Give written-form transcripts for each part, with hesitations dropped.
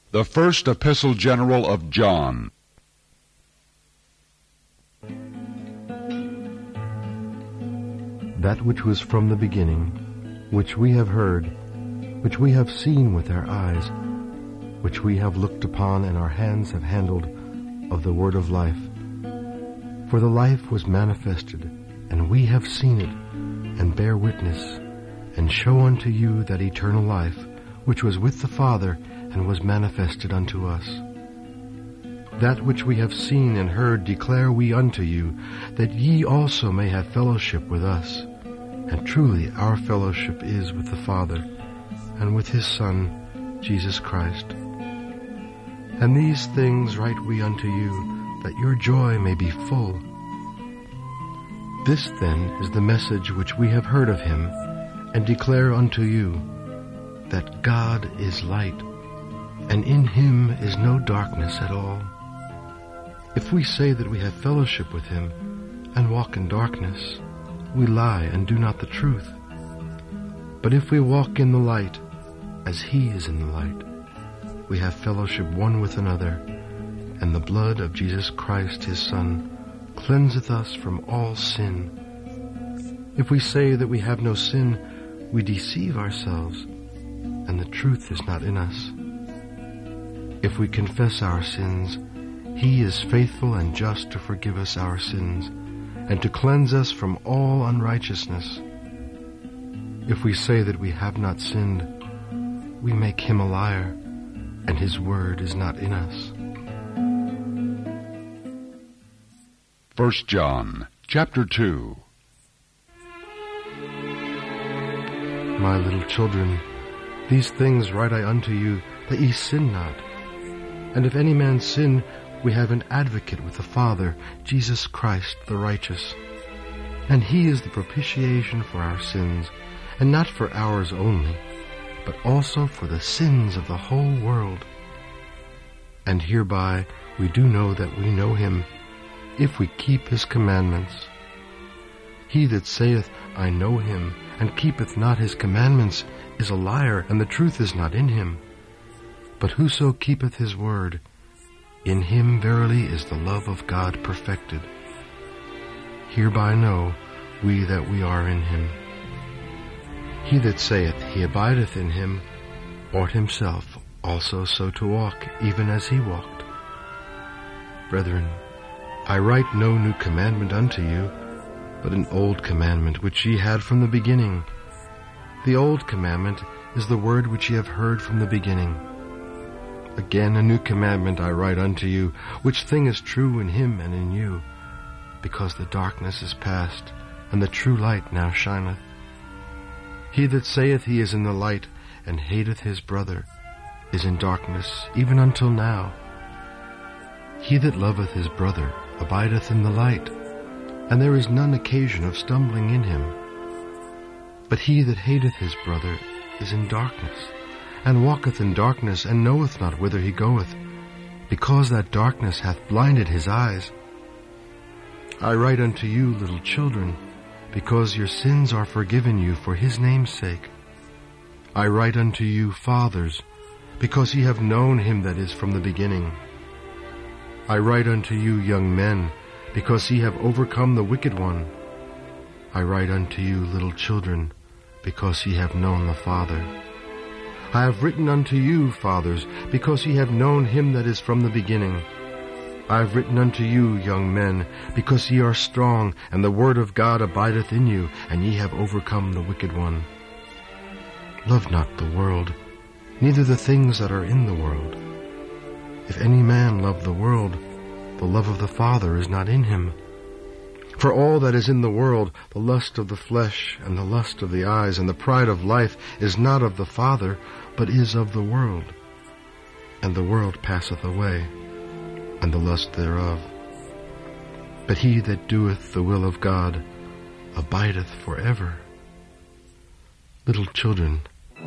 The First Epistle General of John. That which was from the beginning, which we have heard, which we have seen with our eyes, which we have looked upon and our hands have handled, of the word of life. For the life was manifested, and we have seen it, and bear witness, and show unto you that eternal life, which was with the Father, and was manifested unto us. That which we have seen and heard declare we unto you, that ye also may have fellowship with us. And truly our fellowship is with the Father, and with his Son, Jesus Christ. And these things write we unto you, that your joy may be full. This then is the message which we have heard of him, and declare unto you, that God is light, and in him is no darkness at all. If we say that we have fellowship with him, and walk in darkness, we lie and do not the truth. But if we walk in the light, as he is in the light, we have fellowship one with another, and the blood of Jesus Christ his Son cleanseth us from all sin. If we say that we have no sin, we deceive ourselves, and the truth is not in us. If we confess our sins, he is faithful and just to forgive us our sins, and to cleanse us from all unrighteousness. If we say that we have not sinned, we make him a liar, and his word is not in us. 1 John, chapter 2. My little children, these things write I unto you, that ye sin not. And if any man sin, we have an advocate with the Father, Jesus Christ the righteous. And he is the propitiation for our sins, and not for ours only, but also for the sins of the whole world. And hereby we do know that we know him, if we keep his commandments. He that saith, I know him, and keepeth not his commandments, is a liar, and the truth is not in him. But whoso keepeth his word, in him verily is the love of God perfected. Hereby know we that we are in him. He that saith he abideth in him, ought himself also so to walk, even as he walked. Brethren, I write no new commandment unto you, but an old commandment which ye had from the beginning. The old commandment is the word which ye have heard from the beginning. Again a new commandment I write unto you, which thing is true in him and in you, because the darkness is past, and the true light now shineth. He that saith he is in the light, and hateth his brother, is in darkness even until now. He that loveth his brother abideth in the light, and there is none occasion of stumbling in him. But he that hateth his brother is in darkness, and walketh in darkness, and knoweth not whither he goeth, because that darkness hath blinded his eyes. I write unto you, little children, because your sins are forgiven you for his name's sake. I write unto you, fathers, because ye have known him that is from the beginning. I write unto you, young men, because ye have overcome the wicked one. I write unto you, little children, because ye have known the Father. I have written unto you, fathers, because ye have known him that is from the beginning. I have written unto you, young men, because ye are strong, and the word of God abideth in you, and ye have overcome the wicked one. Love not the world, neither the things that are in the world. If any man love the world, the love of the Father is not in him. For all that is in the world, the lust of the flesh, and the lust of the eyes, and the pride of life, is not of the Father, but is of the world. And the world passeth away, and the lust thereof. But he that doeth the will of God abideth forever. Little children,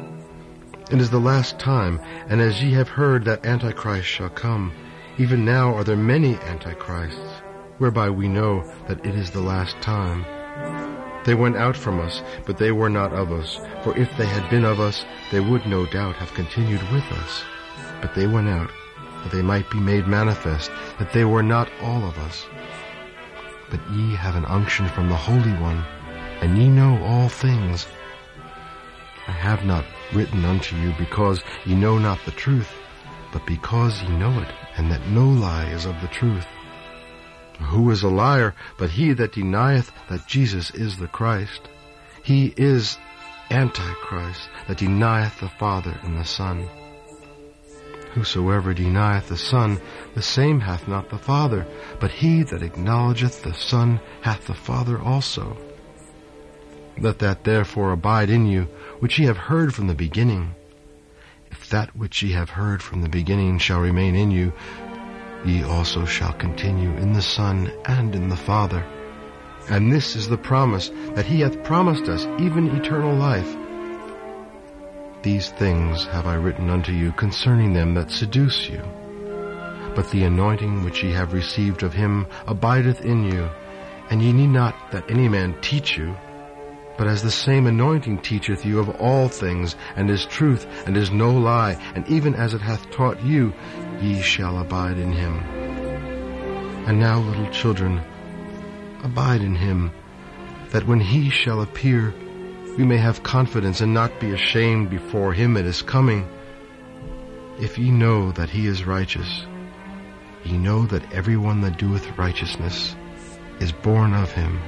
it is the last time, and as ye have heard that Antichrist shall come, even now are there many Antichrists, whereby we know that it is the last time. They went out from us, but they were not of us, for if they had been of us, they would no doubt have continued with us. But they went out, that they might be made manifest, that they were not all of us. But ye have an unction from the Holy One, and ye know all things. I have not written unto you because ye know not the truth, but because ye know it, and that no lie is of the truth. Who is a liar but he that denieth that Jesus is the Christ? He is Antichrist, that denieth the Father and the Son. Whosoever denieth the Son, the same hath not the Father, but he that acknowledgeth the Son hath the Father also. Let that therefore abide in you, which ye have heard from the beginning. If that which ye have heard from the beginning shall remain in you, ye also shall continue in the Son and in the Father. And this is the promise, that he hath promised us, even eternal life. These things have I written unto you concerning them that seduce you. But the anointing which ye have received of him abideth in you, and ye need not that any man teach you, but as the same anointing teacheth you of all things, and is truth, and is no lie, and even as it hath taught you, ye shall abide in him. And now, little children, abide in him, that when he shall appear, we may have confidence and not be ashamed before him at his coming. If ye know that he is righteous, ye know that every one that doeth righteousness is born of him.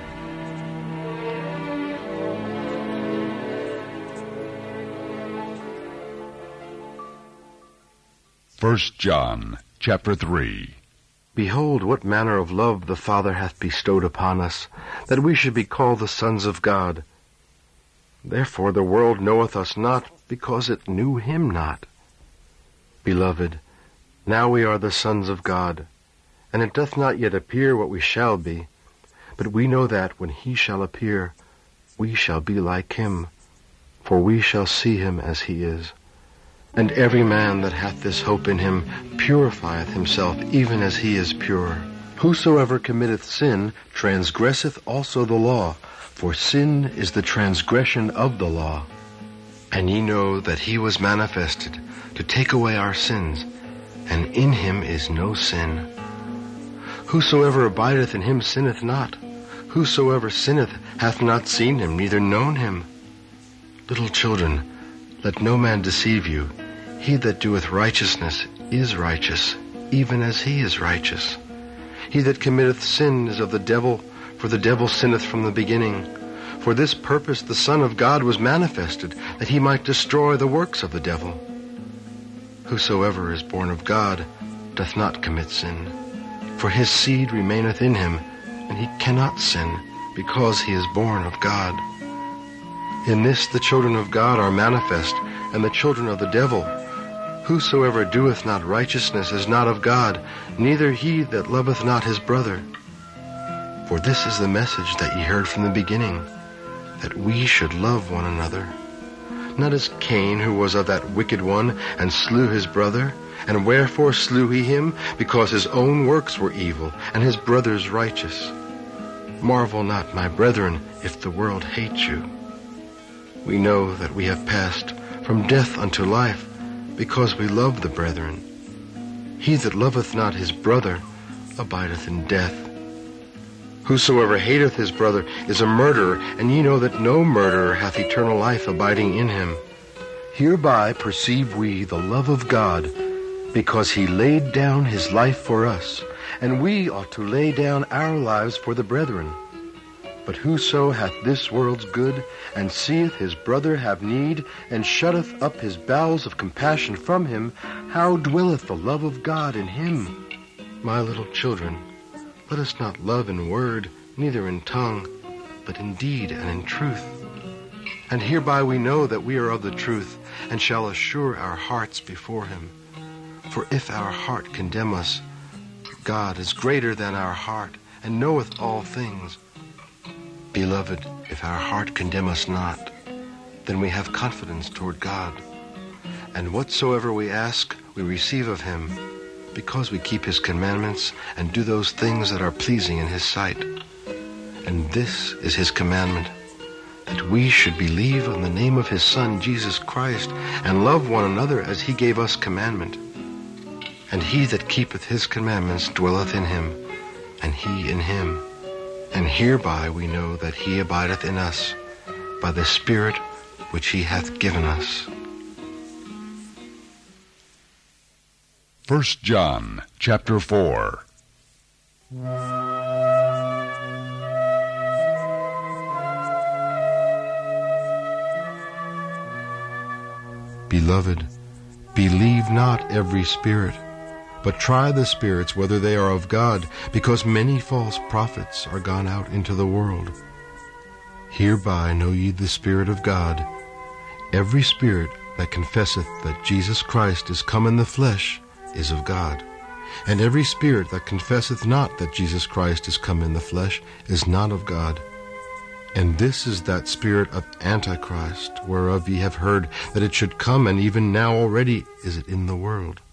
First John, chapter 3. Behold, what manner of love the Father hath bestowed upon us, that we should be called the sons of God. Therefore the world knoweth us not, because it knew him not. Beloved, now we are the sons of God, and it doth not yet appear what we shall be. But we know that when he shall appear, we shall be like him, for we shall see him as he is. And every man that hath this hope in him purifieth himself, even as he is pure. Whosoever committeth sin transgresseth also the law, for sin is the transgression of the law. And ye know that he was manifested to take away our sins, and in him is no sin. Whosoever abideth in him sinneth not. Whosoever sinneth hath not seen him, neither known him. Little children, let no man deceive you. He that doeth righteousness is righteous, even as he is righteous. He that committeth sin is of the devil, for the devil sinneth from the beginning. For this purpose the Son of God was manifested, that he might destroy the works of the devil. Whosoever is born of God doth not commit sin, for his seed remaineth in him, and he cannot sin, because he is born of God. In this the children of God are manifest, and the children of the devil. Whosoever doeth not righteousness is not of God, neither he that loveth not his brother. For this is the message that ye heard from the beginning, that we should love one another. Not as Cain, who was of that wicked one, and slew his brother. And wherefore slew he him? Because his own works were evil, and his brother's righteous. Marvel not, my brethren, if the world hate you. We know that we have passed from death unto life, because we love the brethren. He that loveth not his brother abideth in death. Whosoever hateth his brother is a murderer, and ye know that no murderer hath eternal life abiding in him. Hereby perceive we the love of God, because he laid down his life for us, and we ought to lay down our lives for the brethren. But whoso hath this world's good, and seeth his brother have need, and shutteth up his bowels of compassion from him, how dwelleth the love of God in him? My little children, let us not love in word, neither in tongue, but in deed and in truth. And hereby we know that we are of the truth, and shall assure our hearts before him. For if our heart condemn us, God is greater than our heart, and knoweth all things. Beloved, if our heart condemn us not, then we have confidence toward God. And whatsoever we ask, we receive of him, because we keep his commandments and do those things that are pleasing in his sight. And this is his commandment, that we should believe on the name of his Son, Jesus Christ, and love one another as he gave us commandment. And he that keepeth his commandments dwelleth in him, and he in him. And hereby we know that he abideth in us, by the Spirit which he hath given us. 1 John chapter 4. Beloved, believe not every spirit, but try the spirits whether they are of God, because many false prophets are gone out into the world. Hereby know ye the Spirit of God. Every spirit that confesseth that Jesus Christ is come in the flesh is of God. And every spirit that confesseth not that Jesus Christ is come in the flesh is not of God. And this is that spirit of Antichrist, whereof ye have heard that it should come, and even now already is it in the world.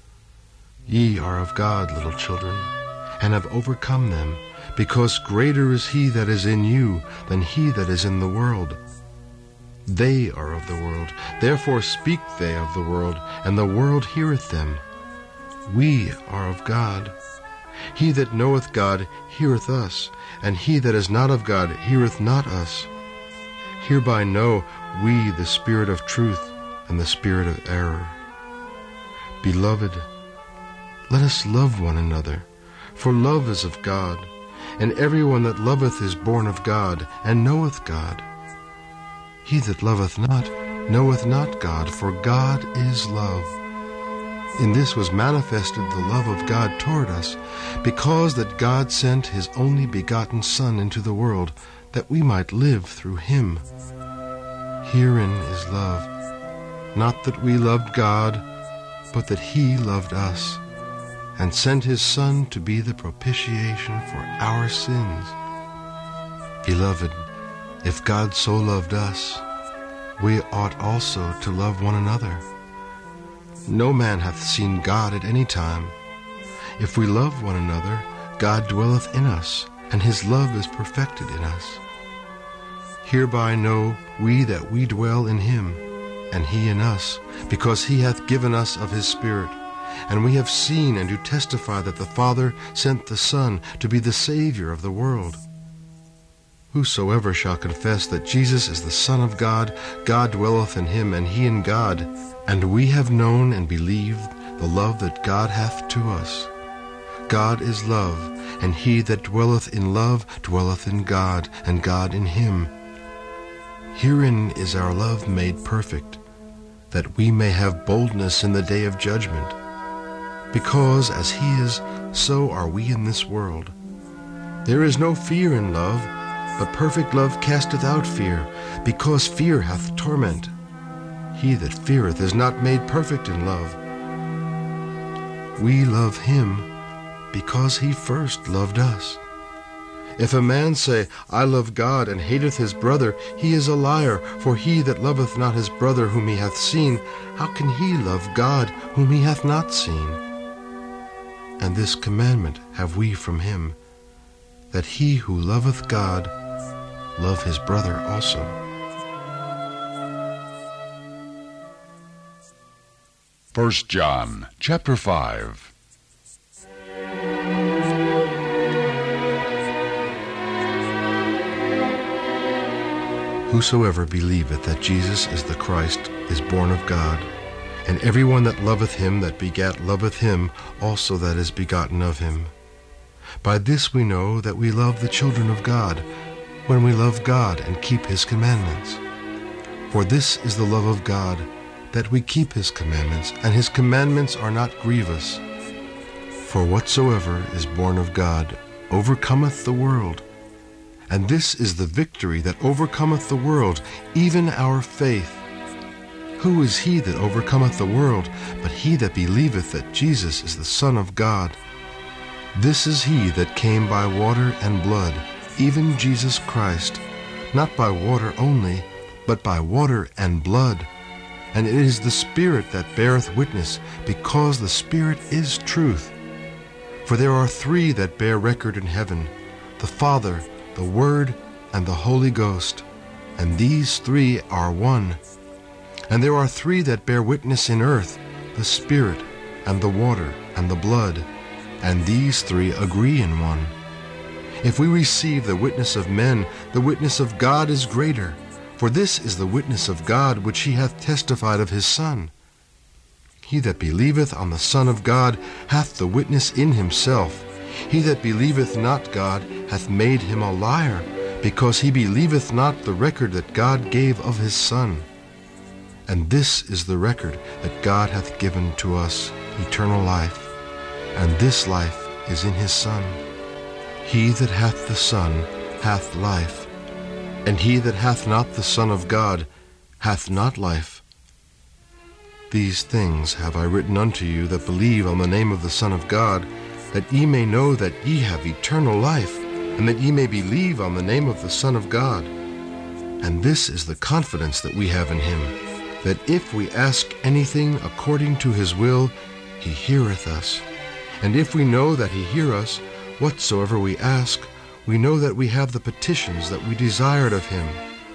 Ye are of God, little children, and have overcome them, because greater is he that is in you than he that is in the world. They are of the world, therefore speak they of the world, and the world heareth them. We are of God. He that knoweth God heareth us, and he that is not of God heareth not us. Hereby know we the spirit of truth and the spirit of error. Beloved, let us love one another, for love is of God, and every one that loveth is born of God, and knoweth God. He that loveth not knoweth not God, for God is love. In this was manifested the love of God toward us, because that God sent his only begotten Son into the world, that we might live through him. Herein is love, not that we loved God, but that he loved us, and sent his Son to be the propitiation for our sins. Beloved, if God so loved us, we ought also to love one another. No man hath seen God at any time. If we love one another, God dwelleth in us, and his love is perfected in us. Hereby know we that we dwell in him, and he in us, because he hath given us of his Spirit. And we have seen and do testify that the Father sent the Son to be the Savior of the world. Whosoever shall confess that Jesus is the Son of God, God dwelleth in him, and he in God. And we have known and believed the love that God hath to us. God is love, and he that dwelleth in love dwelleth in God, and God in him. Herein is our love made perfect, that we may have boldness in the day of judgment. Because as he is, so are we in this world. There is no fear in love, but perfect love casteth out fear, because fear hath torment. He that feareth is not made perfect in love. We love him because he first loved us. If a man say, I love God, and hateth his brother, he is a liar. For he that loveth not his brother whom he hath seen, how can he love God whom he hath not seen? And this commandment have we from him, that he who loveth God love his brother also. 1 John chapter 5. Whosoever believeth that Jesus is the Christ is born of God, and every one that loveth him that begat loveth him also that is begotten of him. By this we know that we love the children of God, when we love God and keep his commandments. For this is the love of God, that we keep his commandments, and his commandments are not grievous. For whatsoever is born of God overcometh the world. And this is the victory that overcometh the world, even our faith. Who is he that overcometh the world, but he that believeth that Jesus is the Son of God? This is he that came by water and blood, even Jesus Christ, not by water only, but by water and blood. And it is the Spirit that beareth witness, because the Spirit is truth. For there are three that bear record in heaven, the Father, the Word, and the Holy Ghost, and these three are one. And there are three that bear witness in earth, the Spirit, and the water, and the blood, and these three agree in one. If we receive the witness of men, the witness of God is greater, for this is the witness of God which he hath testified of his Son. He that believeth on the Son of God hath the witness in himself. He that believeth not God hath made him a liar, because he believeth not the record that God gave of his Son. And this is the record that God hath given to us, eternal life, and this life is in his Son. He that hath the Son hath life, and he that hath not the Son of God hath not life. These things have I written unto you that believe on the name of the Son of God, that ye may know that ye have eternal life, and that ye may believe on the name of the Son of God. And this is the confidence that we have in him, that if we ask anything according to his will, he heareth us. And if we know that he hear us, whatsoever we ask, we know that we have the petitions that we desired of him.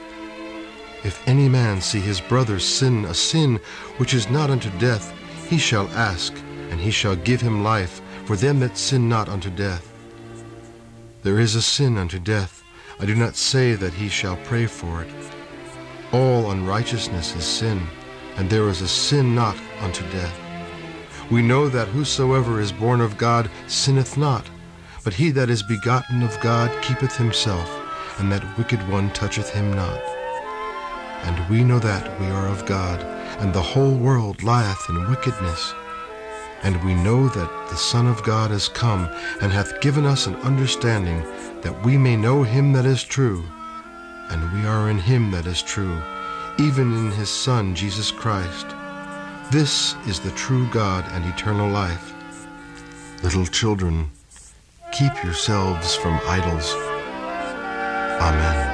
If any man see his brother sin a sin which is not unto death, he shall ask, and he shall give him life, for them that sin not unto death. There is a sin unto death. I do not say that he shall pray for it. All unrighteousness is sin, and there is a sin not unto death. We know that whosoever is born of God sinneth not, but he that is begotten of God keepeth himself, and that wicked one toucheth him not. And we know that we are of God, and the whole world lieth in wickedness. And we know that the Son of God is come, and hath given us an understanding, that we may know him that is true. And we are in him that is true, even in his Son Jesus Christ. This is the true God and eternal life. Little children, keep yourselves from idols. Amen.